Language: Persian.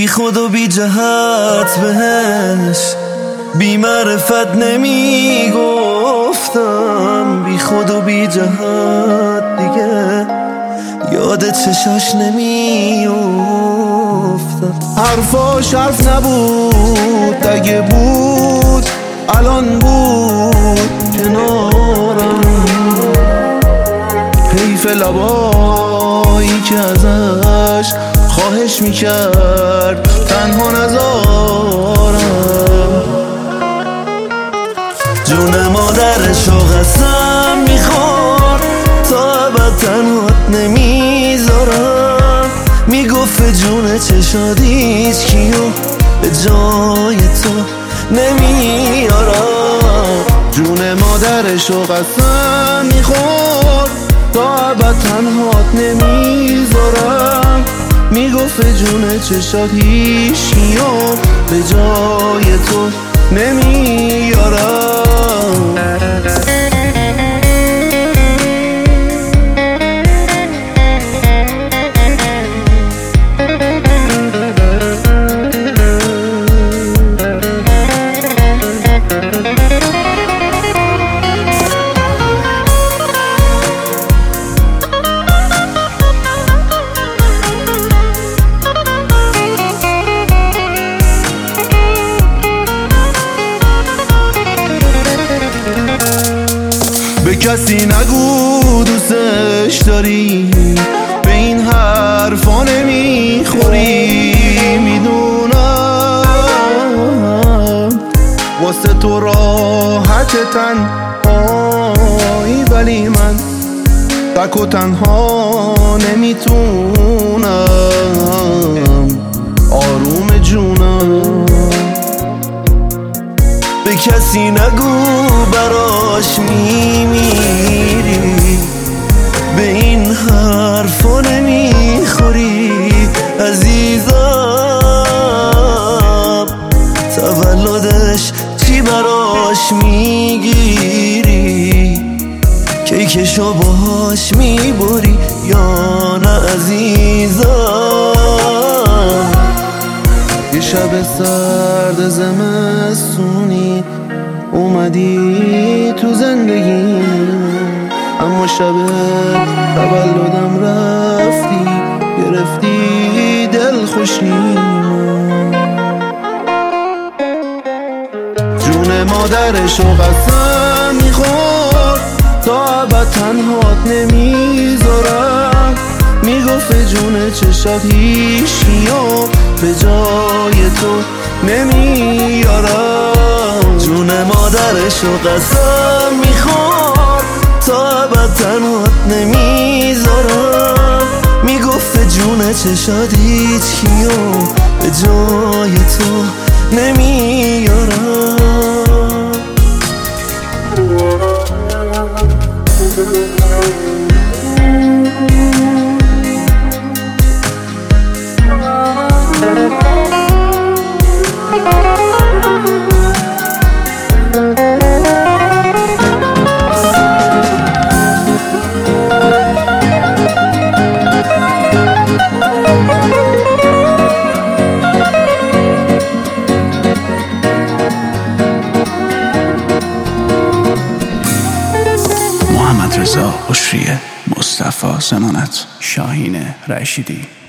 بی خود و بی جهت بهش بی معرفت نمی گفتم، بی خود و بی جهت دیگه یاد چشاش نمی افتم. حرفاش حرف نبود، اگه بود الان بود کنارم. حیف لبایی که ازش خواهش میکرد تنها نذارم. جون مادرشو قسم میخورد تا ابد تنهات نمیذارم. میگفت جون چشاد هیچ کیو به جای تو نمیارم. جون مادرشو قسم میخورد تا ابد تنهات نمیذارم. میگفت جون چشات هیچ کیو به جای تو نمیارم. به کسی نگو دوستش داری، به این حرفا نمیخوری. میدونم واسه تو راحت تنهایی، ولی من تک و تنها نمیتونم آروم جونم. به کسی نگو براش میمیری، به این حرفا نمیخوری. عزیزم تولدش چی براش میگیری؟ کیکشو باهاش میبری یا نه عزیزم؟ یه شب سرد زمستونی اومدی تو زندگیم، اما شب تولدم رفتی گرفتی دل خوشیم. جون مادرشو قسم میخورد تا ابد تنهات نمیذارم. میگفت جون چشات هیچ کیو به جای تو نمیارم. جون مادرشو قسم میخورد تا ابد تنهات نمیذارم. میگفت جون چشات هیچ کیو به جای تو نمیارم. محمد رضا بشریه، مصطفی زمانت، شاهین رشیدی.